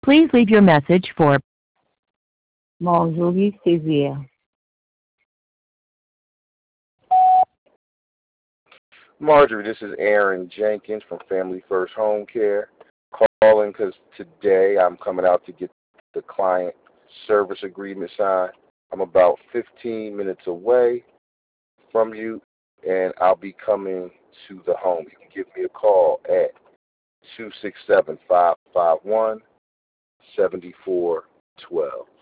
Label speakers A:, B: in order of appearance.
A: Please leave your message for
B: Marjorie Sevier.
C: Marjorie, this is Aaron Jenkins from Family First Home Care. Calling because today I'm coming out to get the client service agreement signed. I'm about 15 minutes away from you, and I'll be coming to the home. You can give me a call at 267-551-7412.